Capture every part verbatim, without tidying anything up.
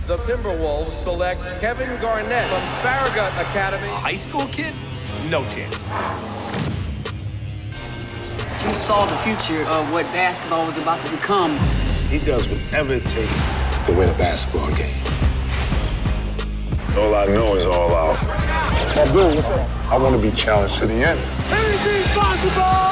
The Timberwolves select Kevin Garnett from Farragut Academy. A high school kid? No chance. You saw the future of what basketball was about to become. He does whatever it takes to win a basketball game. All I know is all out. Oh, Bill, what's up? I want to be challenged to the end. Anything's possible!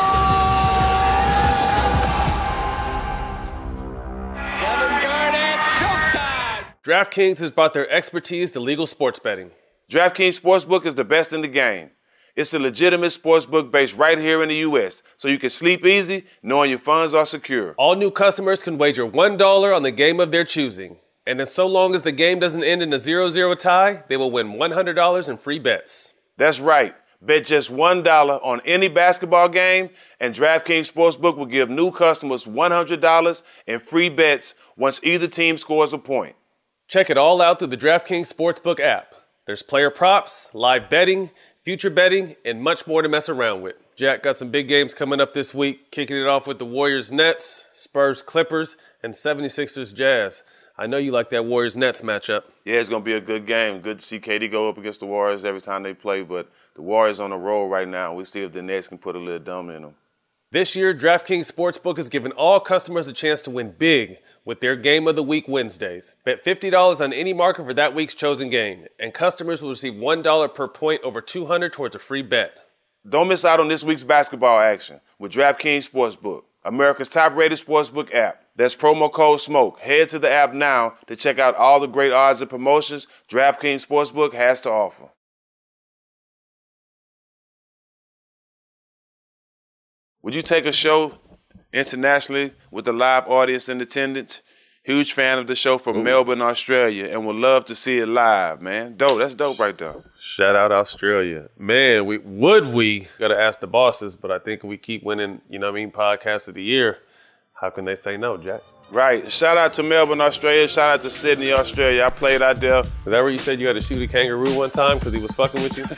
DraftKings has brought their expertise to legal sports betting. DraftKings Sportsbook is the best in the game. It's a legitimate sportsbook based right here in the U S, so you can sleep easy knowing your funds are secure. All new customers can wager one dollar on the game of their choosing. And then so long as the game doesn't end in a zero zero tie, they will win one hundred dollars in free bets. That's right. Bet just one dollar on any basketball game, and DraftKings Sportsbook will give new customers one hundred dollars in free bets once either team scores a point. Check it all out through the DraftKings Sportsbook app. There's player props, live betting, future betting, and much more to mess around with. Jack got some big games coming up this week, kicking it off with the Warriors-Nets, Spurs-Clippers, and seventy-sixers-Jazz. I know you like that Warriors-Nets matchup. Yeah, it's going to be a good game. Good to see K D go up against the Warriors every time they play, but the Warriors on the roll right now. We see if the Nets can put a little dumb in them. This year, DraftKings Sportsbook is giving all customers a chance to win big with their Game of the Week Wednesdays. Bet fifty dollars on any marker for that week's chosen game, and customers will receive one dollar per point over two hundred dollars towards a free bet. Don't miss out on this week's basketball action with DraftKings Sportsbook, America's top-rated sportsbook app. That's promo code SMOKE. Head to the app now to check out all the great odds and promotions DraftKings Sportsbook has to offer. Would you take a show internationally with a live audience in attendance? Huge fan of the show from Ooh. Melbourne, Australia, and would love to see it live, man. Dope, that's dope right there. Shout out Australia. Man, we would we, gotta ask the bosses, but I think we keep winning, you know what I mean, podcast of the year. How can they say no, Jack? Right. Shout out to Melbourne, Australia. Shout out to Sydney, Australia. I played out there. Is that where you said you had to shoot a kangaroo one time because he was fucking with you?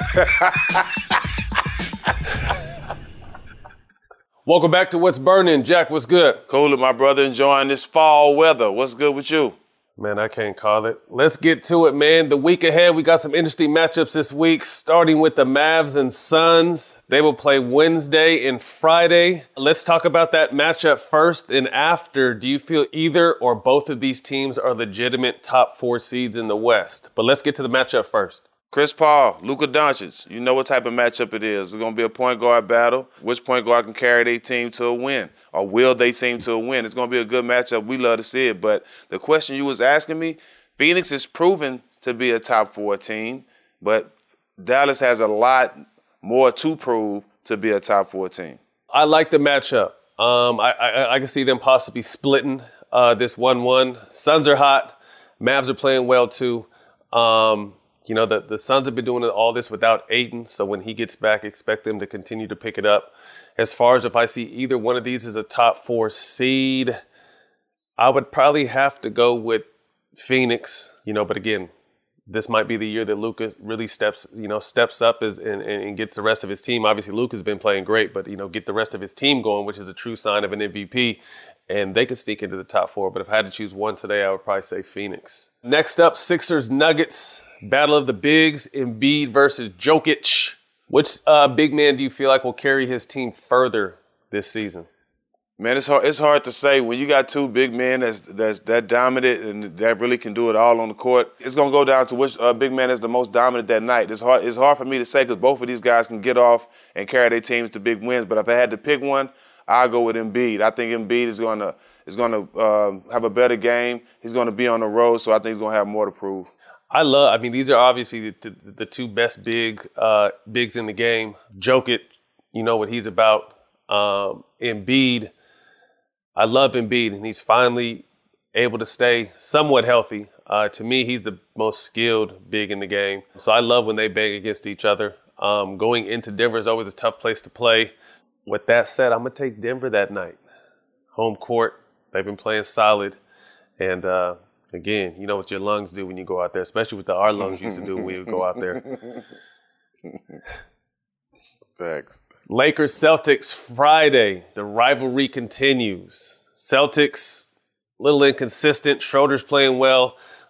Welcome back to What's Burning. Jack, what's good? Cool, my brother, enjoying this fall weather. What's good with you? Man, I can't call it. Let's get to it, man. The week ahead, we got some interesting matchups this week, starting with the Mavs and Suns. They will play Wednesday and Friday. Let's talk about that matchup first and after. Do you feel either or both of these teams are legitimate top four seeds in the West? But let's get to the matchup first. Chris Paul, Luka Doncic, you know what type of matchup it is. It's going to be a point guard battle. Which point guard can carry their team to a win? Or will they team to a win? It's going to be a good matchup. We love to see it. But the question you was asking me, Phoenix is proven to be a top four team, but Dallas has a lot more to prove to be a top four team. I like the matchup. Um, I, I, I can see them possibly splitting uh, this one one. Suns are hot. Mavs are playing well, too. Um, You know, the, the Suns have been doing all this without Ayton, so when he gets back, expect them to continue to pick it up. As far as if I see either one of these as a top four seed, I would probably have to go with Phoenix, you know, but again, this might be the year that Luka really steps, you know, steps up as, and, and gets the rest of his team. Obviously, Luka's been playing great, but, you know, get the rest of his team going, which is a true sign of an M V P. And they could sneak into the top four. But if I had to choose one today, I would probably say Phoenix. Next up, Sixers Nuggets. Battle of the bigs, Embiid versus Jokic. Which uh, big man do you feel like will carry his team further this season? Man, it's hard, it's hard to say. When you got two big men that's, that's that dominant and that really can do it all on the court, it's going to go down to which uh, big man is the most dominant that night. It's hard, it's hard for me to say because both of these guys can get off and carry their teams to big wins. But if I had to pick one, I'll go with Embiid. I think Embiid is going to is going to uh, have a better game. He's going to be on the road, so I think he's going to have more to prove. I love, I mean, these are obviously the, the two best big uh, bigs in the game. Jokic, you know what he's about. Um, Embiid, I love Embiid, and he's finally able to stay somewhat healthy. Uh, to me, he's the most skilled big in the game. So I love when they bang against each other. Um, going into Denver is always a tough place to play. With that said, I'm going to take Denver that night. Home court, they've been playing solid. And, uh, again, you know what your lungs do when you go out there, especially with the our lungs used to do when we would go out there. Facts. Lakers Celtics Friday. The rivalry continues. Celtics, a little inconsistent. Schroeder's playing well.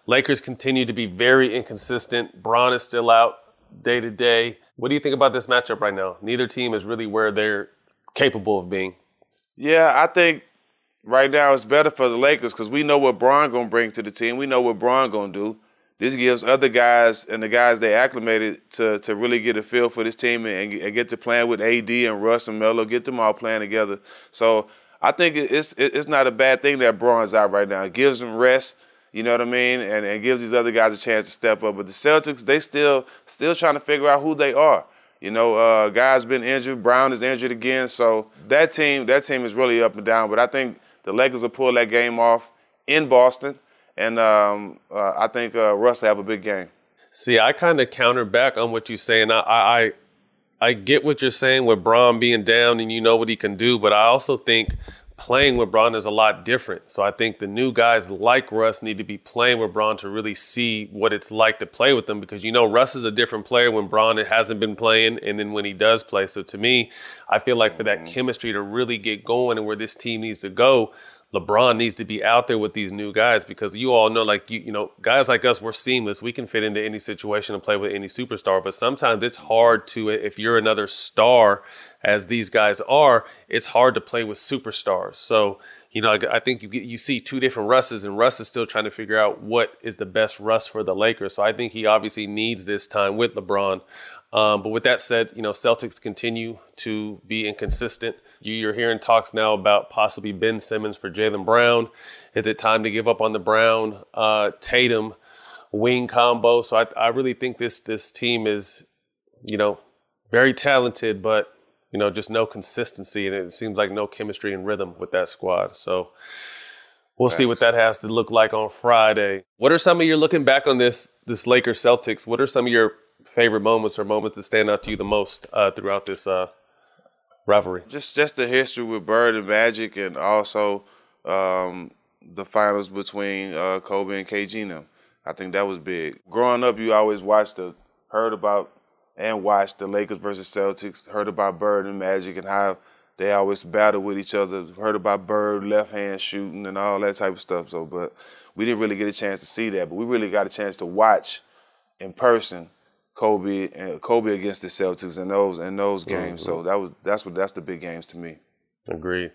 Lakers continue to be very inconsistent. Bron is still out day to day. What do you think about this matchup right now? Neither team is really where they're capable of being. Yeah, I think right now it's better for the Lakers because we know what Bron going to bring to the team. We know what Bron going to do. This gives other guys and the guys they acclimated to to really get a feel for this team and, and get to playing with A D and Russ and Melo, get them all playing together. So I think it's it's not a bad thing that Bron's out right now. It gives them rest, you know what I mean, and, and gives these other guys a chance to step up. But the Celtics, they still still trying to figure out who they are. You know, uh, guys been injured. Brown is injured again. So that team, that team is really up and down. But I think the Lakers will pull that game off in Boston. And um, uh, I think uh, Russ will have a big game. See, I kind of counter back on what you're saying. I, I I get what you're saying with Bron being down and you know what he can do, but I also think playing with Bron is a lot different. So I think the new guys like Russ need to be playing with Bron to really see what it's like to play with them because, you know, Russ is a different player when Bron hasn't been playing and then when he does play. So to me, I feel like for that chemistry to really get going and where this team needs to go, LeBron needs to be out there with these new guys because you all know, like, you, you know, guys like us, we're seamless. We can fit into any situation and play with any superstar. But sometimes it's hard to, if you're another star, as these guys are, it's hard to play with superstars. So, you know, I, I think you, you see two different Russes, and Russ is still trying to figure out what is the best Russ for the Lakers. So I think he obviously needs this time with LeBron. Um, but with that said, you know, Celtics continue to be inconsistent. You're hearing talks now about possibly Ben Simmons for Jaylen Brown. Is it time to give up on the Brown uh, Tatum wing combo? So I, I really think this this team is, you know, very talented, but, you know, just no consistency. And it seems like no chemistry and rhythm with that squad. So we'll Thanks. see what that has to look like on Friday. What are some of your, looking back on this, this Lakers Celtics, what are some of your favorite moments or moments that stand out to you the most uh, throughout this uh rivalry? Just just the history with Bird and Magic, and also um, the finals between uh, Kobe and K G and them. I think that was big. Growing up, you always watched the, heard about and watched the Lakers versus Celtics, heard about Bird and Magic and how they always battle with each other, heard about Bird left hand shooting and all that type of stuff. So, but we didn't really get a chance to see that, but we really got a chance to watch in person Kobe and Kobe against the Celtics in those in those games. Mm-hmm. So that was that's what that's the big games to me. Agreed.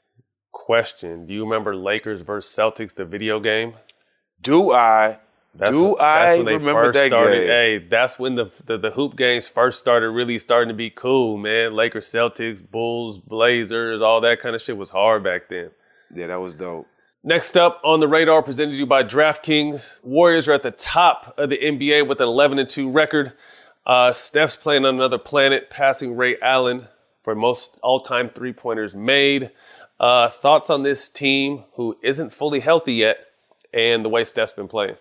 Question: do you remember Lakers versus Celtics, the video game? Do I? That's do when, I that's when they remember first that started, game? Hey, that's when the, the the hoop games first started really starting to be cool, man. Lakers, Celtics, Bulls, Blazers, all that kind of shit was hard back then. Yeah, that was dope. Next up on the radar, presented to you by DraftKings. Warriors are at the top of the N B A with an eleven and two record. Uh, Steph's playing on another planet, passing Ray Allen for most all-time three-pointers made. Uh, thoughts on this team who isn't fully healthy yet and the way Steph's been playing?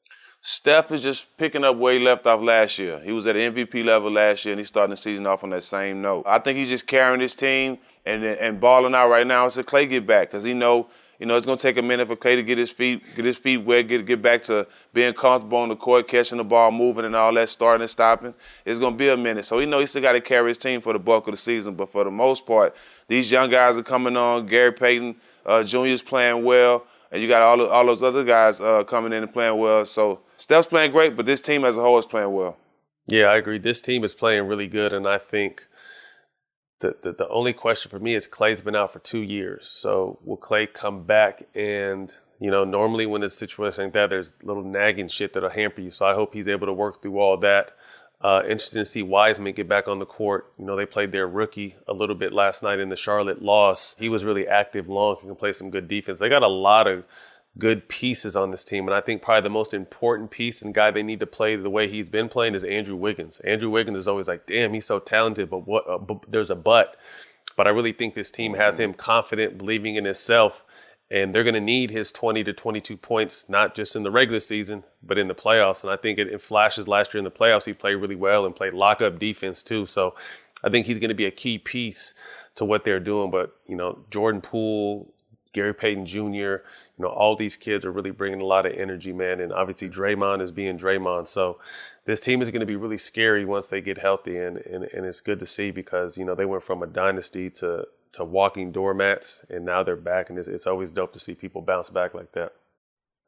Steph is just picking up where he left off last year. He was at M V P level last year, and he's starting the season off on that same note. I think he's just carrying his team and and balling out right now until Klay get back because he know – You know, it's going to take a minute for Klay to get his feet get his feet wet, get get back to being comfortable on the court, catching the ball, moving and all that, starting and stopping. It's going to be a minute. So he know he still got to carry his team for the bulk of the season. But for the most part, these young guys are coming on. Gary Payton uh, Junior is playing well. And you got all, all those other guys uh, coming in and playing well. So Steph's playing great, but this team as a whole is playing well. Yeah, I agree. This team is playing really good, and I think The, the the only question for me is Klay's been out for two years. So will Klay come back? And, you know, normally when it's a situation like that, there's little nagging shit that'll hamper you. So I hope he's able to work through all that. Uh, interested to see Wiseman get back on the court. You know, they played their rookie a little bit last night in the Charlotte loss. He was really active, long, he can play some good defense. They got a lot of good pieces on this team. And I think probably the most important piece and guy they need to play the way he's been playing is Andrew Wiggins. Andrew Wiggins is always like, damn, he's so talented, but what? Uh, but there's a but. But I really think this team has him confident, believing in himself, and they're going to need his twenty to twenty-two points, not just in the regular season, but in the playoffs. And I think it, it flashes last year in the playoffs. He played really well and played lock-up defense too. So I think he's going to be a key piece to what they're doing. But, you know, Jordan Poole, Gary Payton Junior, you know, all these kids are really bringing a lot of energy, man. And obviously Draymond is being Draymond. So this team is going to be really scary once they get healthy. And, and, and it's good to see because, you know, they went from a dynasty to, to walking doormats, and now they're back. And it's, it's always dope to see people bounce back like that.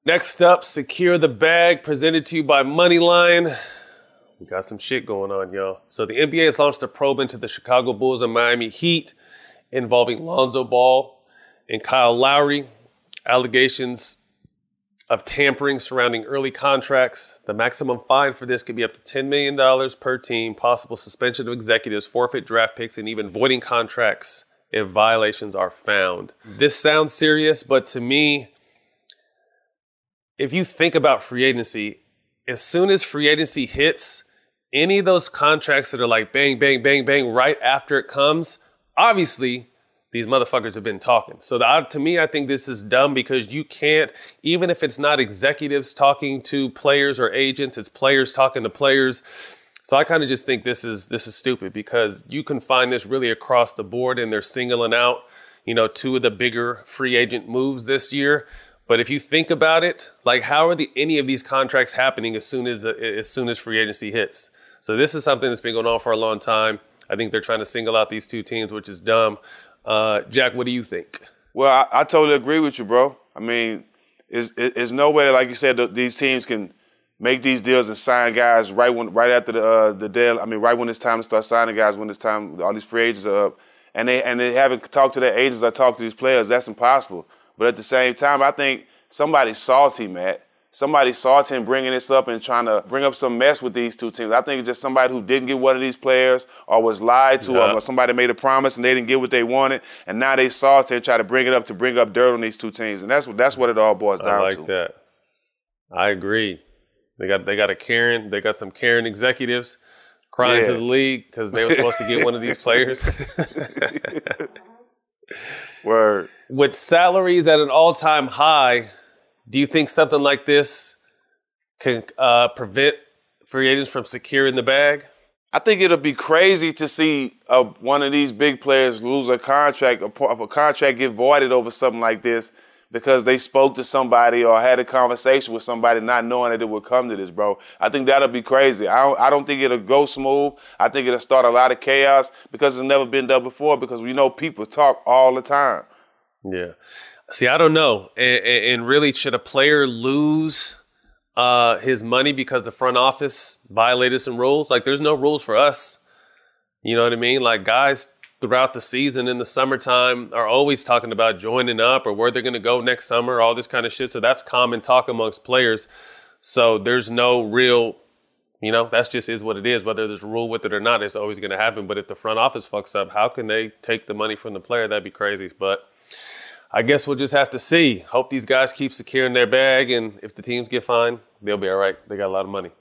Next up, Secure the Bag, presented to you by Moneyline. We got some shit going on, y'all. So the N B A has launched a probe into the Chicago Bulls and Miami Heat involving Lonzo Ball and Kyle Lowry. Allegations of tampering surrounding early contracts. The maximum fine for this could be up to ten million dollars per team, possible suspension of executives, forfeit draft picks, and even voiding contracts if violations are found. This sounds serious, but to me, if you think about free agency, as soon as free agency hits, any of those contracts that are like bang, bang, bang, bang right after it comes, obviously these motherfuckers have been talking. So the, to me, I think this is dumb because you can't, even if it's not executives talking to players or agents, it's players talking to players. So I kind of just think this is this is stupid because you can find this really across the board and they're singling out, you know, two of the bigger free agent moves this year. But if you think about it, like how are the any of these contracts happening as soon as the, as soon as free agency hits? So this is something that's been going on for a long time. I think they're trying to single out these two teams, which is dumb. Uh, Jack, what do you think? Well, I, I totally agree with you, bro. I mean, it's, it's no way, like you said, that these teams can make these deals and sign guys right when, right after the uh, the deal. I mean, right when it's time to start signing guys, when it's time all these free agents are up, and they and they haven't talked to their agents or talked to these players. That's impossible. But at the same time, I think somebody's salty, Matt. Somebody's salty and bringing this up and trying to bring up some mess with these two teams. I think it's just somebody who didn't get one of these players or was lied to yeah. or somebody made a promise and they didn't get what they wanted, and now they salty and try to bring it up to bring up dirt on these two teams. And that's what that's what it all boils down to. I like to. that. I agree. They got they got a Karen. They got some Karen executives crying yeah. to the league because they were supposed to get one of these players. Word. With salaries at an all-time high, do you think something like this can uh, prevent free agents from securing the bag? I think it'll be crazy to see uh, one of these big players lose a contract, a, a contract get voided over something like this because they spoke to somebody or had a conversation with somebody not knowing that it would come to this, bro. I think that'll be crazy. I don't, I don't think it'll go smooth. I think it'll start a lot of chaos because it's never been done before because we know people talk all the time. Yeah. See, I don't know. And, and really, should a player lose uh, his money because the front office violated some rules? Like, there's no rules for us. You know what I mean? Like, guys throughout the season in the summertime are always talking about joining up or where they're going to go next summer, all this kind of shit. So that's common talk amongst players. So there's no real, you know, that's just is what it is. Whether there's a rule with it or not, it's always going to happen. But if the front office fucks up, how can they take the money from the player? That'd be crazy. But I guess we'll just have to see. Hope these guys keep securing their bag, and if the teams get fined, they'll be all right. They got a lot of money.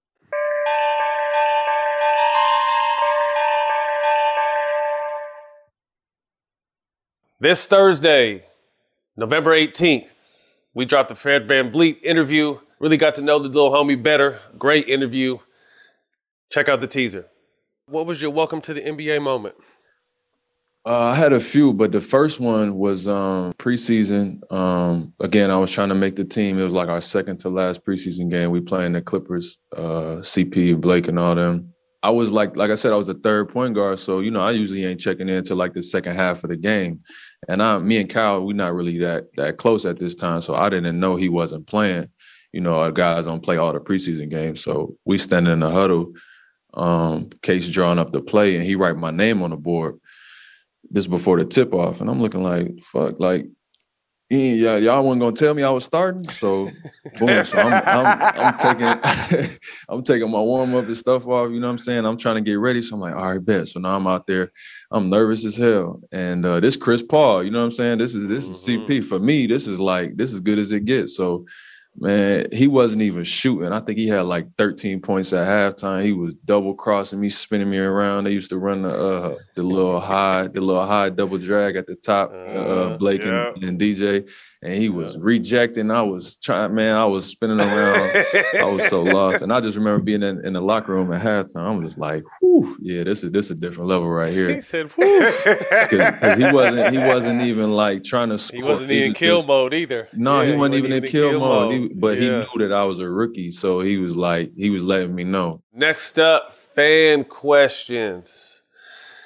This Thursday, November eighteenth, we dropped the Fred VanVleet interview. Really got to know the little homie better. Great interview. Check out the teaser. What was your welcome to the N B A moment? Uh, I had a few, but the first one was um, preseason. Um, again, I was trying to make the team. It was like our second to last preseason game. We playing the Clippers, uh, C P, Blake, and all them. I was like, like I said, I was the third point guard, so you know I usually ain't checking in until like the second half of the game. And I, me and Kyle, we're not really that that close at this time, so I didn't know he wasn't playing. You know, our guys don't play all the preseason games, so we standing in the huddle, um, Case drawing up the play, and he write my name on the board. This before the tip off, and I'm looking like, fuck, like, yeah, y'all wasn't gonna tell me I was starting. So, boom. So I'm, I'm, I'm taking, I'm taking my warm up and stuff off. You know what I'm saying? I'm trying to get ready. So I'm like, all right, bet. So now I'm out there. I'm nervous as hell. And uh, this Chris Paul, you know what I'm saying? This is this is mm-hmm. C P for me. This is like this is good as it gets. So. Man, he wasn't even shooting. I think he had like thirteen points at halftime. He was double crossing me, spinning me around. They used to run the uh, the little high, the little high double drag at the top, uh, Blake yeah. and, and D J. And he was rejecting. I was trying, man, I was spinning around. I was so lost. And I just remember being in, in the locker room at halftime. I was just like, whew, yeah, this is this is a different level right here. He said, whew. Because he wasn't he wasn't even like trying to score. He wasn't even in kill just, mode either. No, yeah, he, wasn't he wasn't even in kill, kill mode. mode. He, but yeah. he knew that I was a rookie. So he was like, he was letting me know. Next up, fan questions.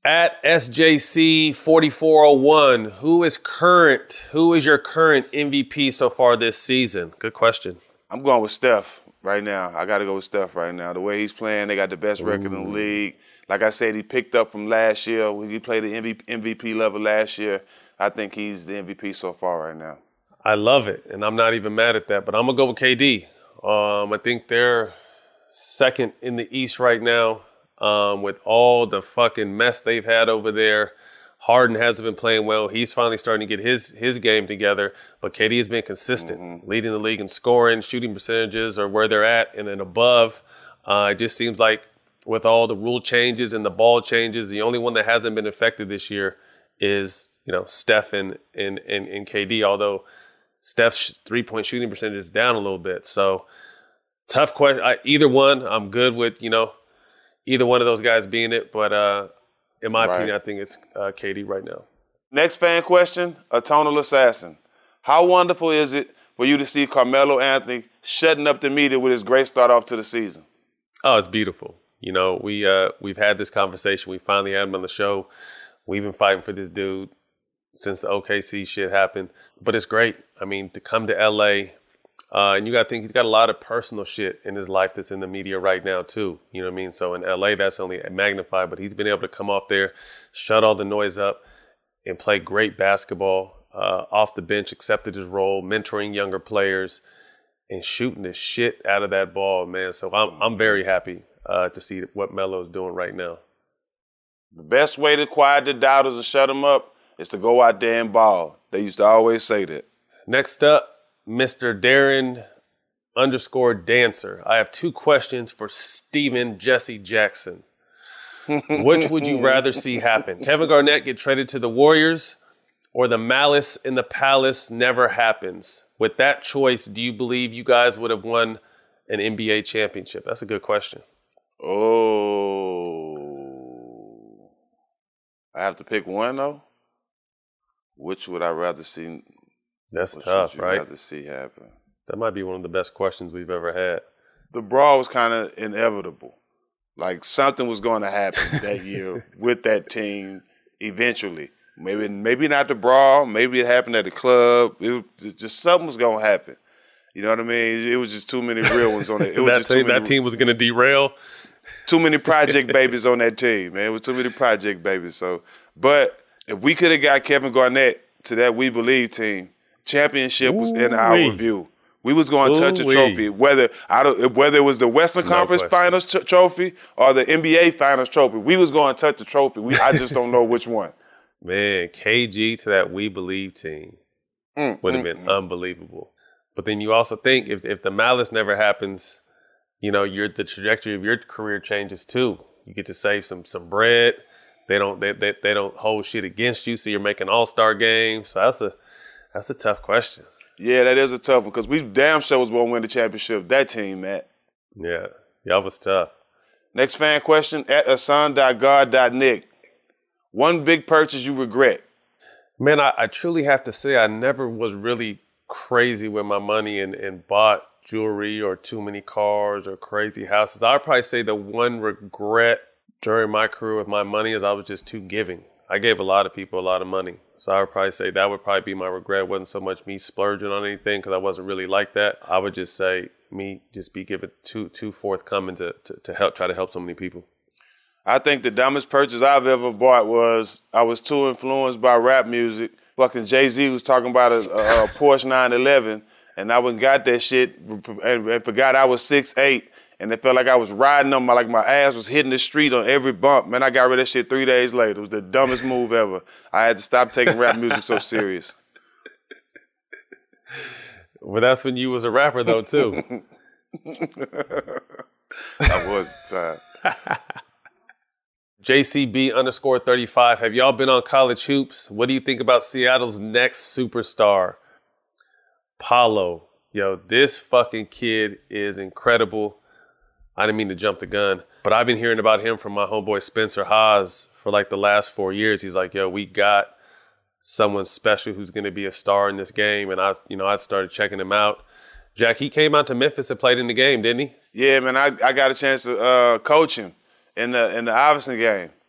At S J C forty-four oh one, who is current? Who is your current M V P so far this season? Good question. I'm going with Steph right now. I got to go with Steph right now. The way he's playing, they got the best record in the league. Like I said, he picked up from last year. He played the M V P level last year. I think he's the M V P so far right now. I love it, and I'm not even mad at that. But I'm going to go with K D. Um, I think they're second in the East right now um, with all the fucking mess they've had over there. Harden hasn't been playing well. He's finally starting to get his his game together. But K D has been consistent, mm-hmm. leading the league in scoring, shooting percentages are where they're at and then above. Uh, it just seems like with all the rule changes and the ball changes, the only one that hasn't been affected this year is, you know, Steph and, and, and, and K D, although Steph's three-point shooting percentage is down a little bit. So tough question. I, either one, I'm good with, you know, either one of those guys being it. But uh, in my right. opinion, I think it's uh, K D right now. Next fan question, a tonal assassin. How wonderful is it for you to see Carmelo Anthony shutting up the media with his great start off to the season? Oh, it's beautiful. You know, we, uh, we've had this conversation. We finally had him on the show. We've been fighting for this dude since the O K C shit happened. But it's great. I mean, to come to L A, uh, and you got to think he's got a lot of personal shit in his life that's in the media right now, too. You know what I mean? So in L A, that's only magnified. But he's been able to come off there, shut all the noise up, and play great basketball uh, off the bench, accepted his role, mentoring younger players, and shooting the shit out of that ball, man. So I'm I'm very happy uh, to see what Melo's doing right now. The best way to quiet the doubters and shut them up is to go out there and ball. They used to always say that. Next up, Mister Darren underscore Dancer. I have two questions for Steven Jesse Jackson. Which would you rather see happen? Kevin Garnett get traded to the Warriors, or the malice in the palace never happens? With that choice, do you believe you guys would have won an N B A championship? That's a good question. Oh. I have to pick one, though? Which would I rather see? That's which tough, would you right? rather see happen? That might be one of the best questions we've ever had. The brawl was kind of inevitable. Like, something was going to happen that year with that team eventually. Maybe maybe not the brawl. Maybe it happened at the club. It was just something was going to happen. You know what I mean? It was just too many real ones on it. It was that, just team, too many, that team was going to derail. Too many project babies on that team, man. It was too many project babies. So, but if we could have got Kevin Garnett to that We Believe team, championship was in our review. We was going to touch a trophy, whether out of, whether it was the Western No Conference question. Finals t- trophy or the N B A Finals trophy. We was going to touch the trophy. We, I just don't know which one. Man, K G to that We Believe team Mm, would have mm, been mm. unbelievable. But then you also think if if the malice never happens, you know, your the trajectory of your career changes too. You get to save some some bread. They don't they they, they don't hold shit against you, so you're making all-star games. So that's a that's a tough question. Yeah, that is a tough one because we damn sure was going to win the championship. That team, Matt. Yeah, that was tough. Next fan question at asan dot god dot nick. One big purchase you regret. Man, I, I truly have to say I never was really crazy with my money and, and bought jewelry or too many cars or crazy houses. I'd probably say the one regret during my career with my money is I was just too giving. I gave a lot of people a lot of money. So I would probably say that would probably be my regret. It wasn't so much me splurging on anything because I wasn't really like that. I would just say me just be given too too forthcoming to, to, to help try to help so many people. I think the dumbest purchase I've ever bought was I was too influenced by rap music. Fucking Jay-Z was talking about a, a, a Porsche nine eleven, and I went and got that shit and, and forgot I was six eight, and it felt like I was riding on my, like my ass was hitting the street on every bump. Man, I got rid of that shit three days later. It was the dumbest move ever. I had to stop taking rap music so serious. Well, that's when you was a rapper, though, too. I was at the time. J C B underscore thirty-five. Have y'all been on College Hoops? What do you think about Seattle's next superstar? Paolo. Yo, this fucking kid is incredible. I didn't mean to jump the gun, but I've been hearing about him from my homeboy Spencer Haas for like the last four years. He's like, yo, we got someone special who's going to be a star in this game. And I, you know, I started checking him out. Jack, he came out to Memphis and played in the game, didn't he? Yeah, man, I, I got a chance to uh, coach him in the in the Iverson game.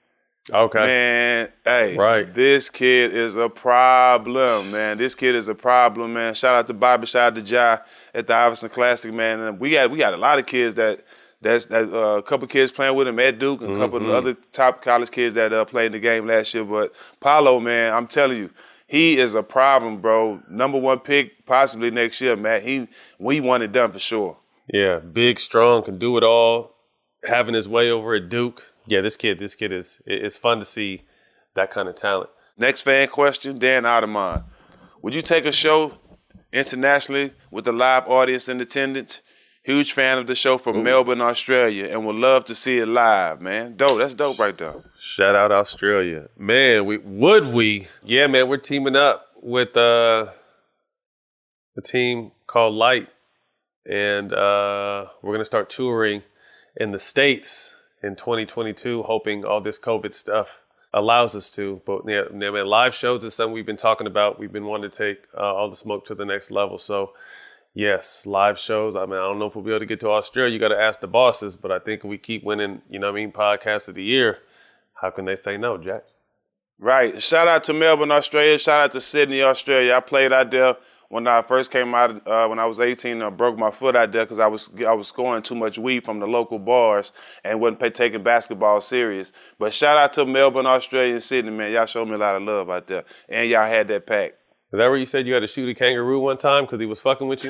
Okay. Man, hey, right. This kid is a problem, man. This kid is a problem, man. Shout out to Bobby, shout out to Jai at the Iverson Classic, man. And we got we got a lot of kids that that's that uh, a couple kids playing with him at Duke, and a couple mm-hmm. of the other top college kids that uh, played in the game last year. But Paolo, man, I'm telling you, he is a problem, bro. Number one pick possibly next year, man. He we want it done for sure. Yeah, big, strong, can do it all. Having his way over at Duke. Yeah, this kid, this kid is it's fun to see that kind of talent. Next fan question, Dan Otterman. Would you take a show internationally with a live audience in attendance? Huge fan of the show from Ooh. Melbourne, Australia, and would love to see it live, man. Dope, that's dope right there. Shout out Australia. Man, we would we? Yeah, man, we're teaming up with uh, a team called Light, and uh, we're going to start touring in the States in twenty twenty-two, hoping all this COVID stuff allows us to. But yeah, man, live shows is something we've been talking about. We've been wanting to take uh, All the Smoke to the next level. So, yes, live shows. I mean, I don't know if we'll be able to get to Australia. You got to ask the bosses. But I think if we keep winning, you know what I mean, Podcast of the Year, how can they say no, Jack? Right. Shout out to Melbourne, Australia. Shout out to Sydney, Australia. I played out there when I first came out. Uh, when I was eighteen, I broke my foot out there because I was I was scoring too much weed from the local bars and wasn't pay, taking basketball serious. But shout out to Melbourne, Australia, and Sydney, man. Y'all showed me a lot of love out there, and y'all had that pack. Is that where you said you had to shoot a kangaroo one time because he was fucking with you?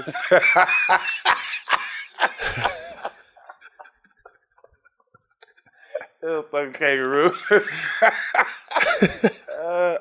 Oh, fucking kangaroo. uh,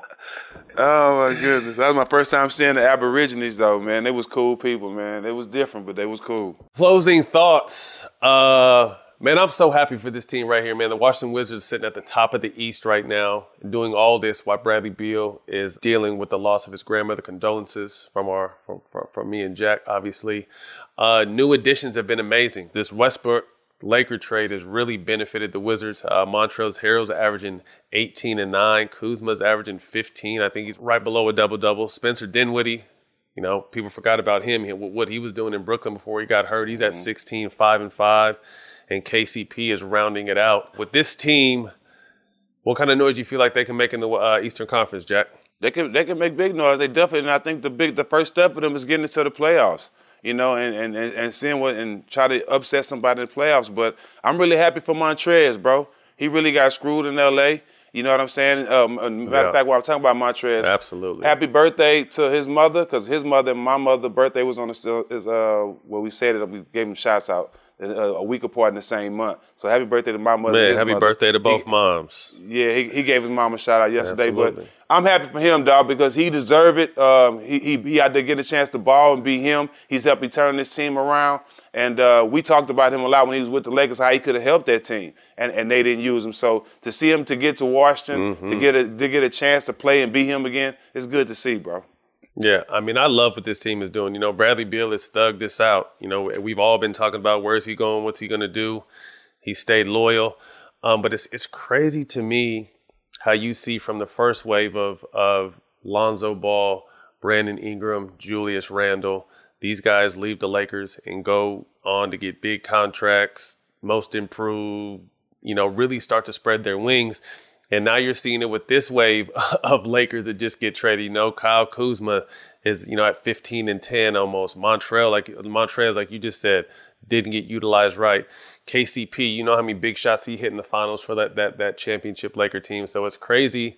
oh, my goodness. That was my first time seeing the Aborigines, though, man. They was cool people, man. It was different, but they was cool. Closing thoughts. Uh, man, I'm so happy for this team right here, man. The Washington Wizards are sitting at the top of the East right now, doing all this while Bradley Beal is dealing with the loss of his grandmother. Condolences from our from, from, from me and Jack, obviously. Uh, new additions have been amazing. This Westbrook Laker trade has really benefited the Wizards. Uh, Montrezl Harrell's averaging eighteen and nine. Kuzma's averaging fifteen. I think he's right below a double-double. Spencer Dinwiddie, you know, people forgot about him, what he was doing in Brooklyn before he got hurt. He's at sixteen, five and five. And K C P is rounding it out. With this team, what kind of noise do you feel like they can make in the uh, Eastern Conference, Jack? They can they can make big noise. They definitely, and I think the big the first step for them is getting into the playoffs. You know, and, and, and seeing what and try to upset somebody in the playoffs. But I'm really happy for Montrez, bro. He really got screwed in L A. You know what I'm saying? Um, matter yeah. of fact, while I'm talking about Montrez, absolutely. Happy birthday to his mother, because his mother and my mother's birthday was on the is uh well we said it, we gave him shouts out uh, a week apart in the same month. So happy birthday to my mother. Man, and his happy mother. birthday to both he, moms. Yeah, he, he gave his mom a shout out yesterday, absolutely. But I'm happy for him, dog, because he deserved it. Um, he, he he had to get a chance to ball and be him. He's helped me turn this team around. And uh, we talked about him a lot when he was with the Lakers, how he could have helped that team, and, and they didn't use him. So to see him to get to Washington, mm-hmm. to get a to get a chance to play and be him again, it's good to see, bro. Yeah, I mean, I love what this team is doing. You know, Bradley Beal has thugged this out. You know, we've all been talking about where's he going, what's he going to do. He stayed loyal. Um, but it's it's crazy to me how you see from the first wave of of Lonzo Ball, Brandon Ingram, Julius Randle, these guys leave the Lakers and go on to get big contracts, most improved, you know, really start to spread their wings. And now you're seeing it with this wave of Lakers that just get traded. You know, Kyle Kuzma is, you know, at fifteen and ten almost. Montrezl, like Montrezl, like you just said, didn't get utilized right. K C P, you know how many big shots he hit in the finals for that that that championship Laker team. So it's crazy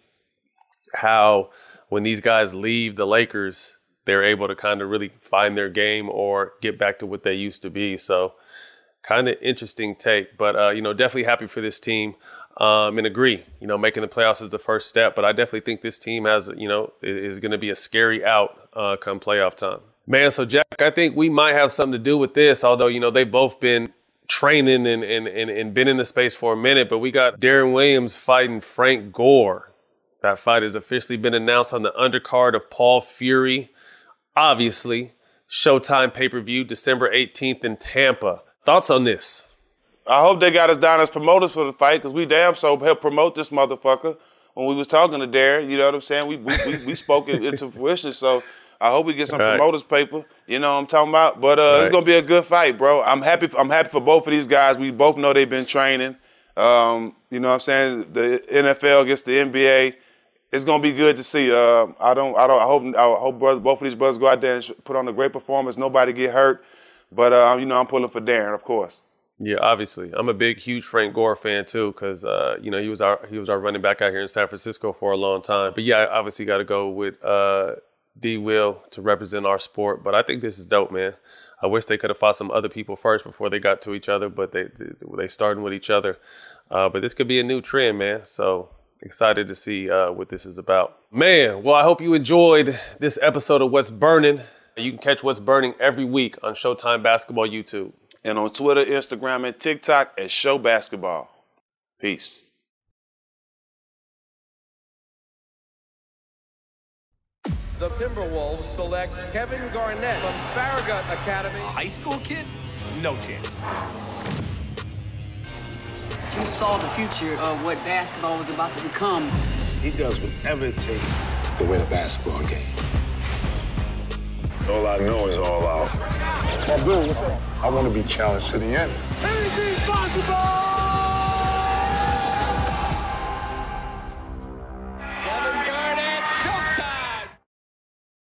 how when these guys leave the Lakers, they're able to kind of really find their game or get back to what they used to be. So kind of interesting take, but uh, you know, definitely happy for this team. Um, and agree, you know, making the playoffs is the first step, but I definitely think this team has, you know, is going to be a scary out uh, come playoff time. Man, so Jack, I think we might have something to do with this, although, you know, they've both been training and, and, and, and been in the space for a minute, but we got Darren Williams fighting Frank Gore. That fight has officially been announced on the undercard of Paul Fury. Obviously, Showtime pay-per-view, December eighteenth in Tampa. Thoughts on this? I hope they got us down as promoters for the fight, because we damn so helped promote this motherfucker when we was talking to Darren. You know what I'm saying? We we we, we spoke it into fruition, so I hope we get some right. promoters paper. You know what I'm talking about? But uh, right. it's gonna be a good fight, bro. I'm happy. I'm happy for both of these guys. We both know they've been training. Um, you know what I'm saying? The N F L against the N B A. It's gonna be good to see. Uh, I don't. I don't. I hope. I hope brothers, both of these brothers go out there and put on a great performance. Nobody get hurt. But uh, you know, I'm pulling for Darren, of course. Yeah, obviously, I'm a big, huge Frank Gore fan too, because uh, you know he was our he was our running back out here in San Francisco for a long time. But yeah, I obviously got to go with uh, D. Will to represent our sport. But I think this is dope, man. I wish they could have fought some other people first before they got to each other, but they they started with each other. Uh, but this could be a new trend, man. So excited to see uh, what this is about. Man, well, I hope you enjoyed this episode of What's Burning. You can catch What's Burning every week on Showtime Basketball YouTube. And on Twitter, Instagram, and TikTok at Show Basketball. Peace. The Timberwolves select Kevin Garnett from Farragut Academy. A high school kid? No chance. You saw the future of what basketball was about to become. He does whatever it takes to win a basketball game. All I know is all out. Abdul, what's up? I want to be challenged to the end. Anything's possible!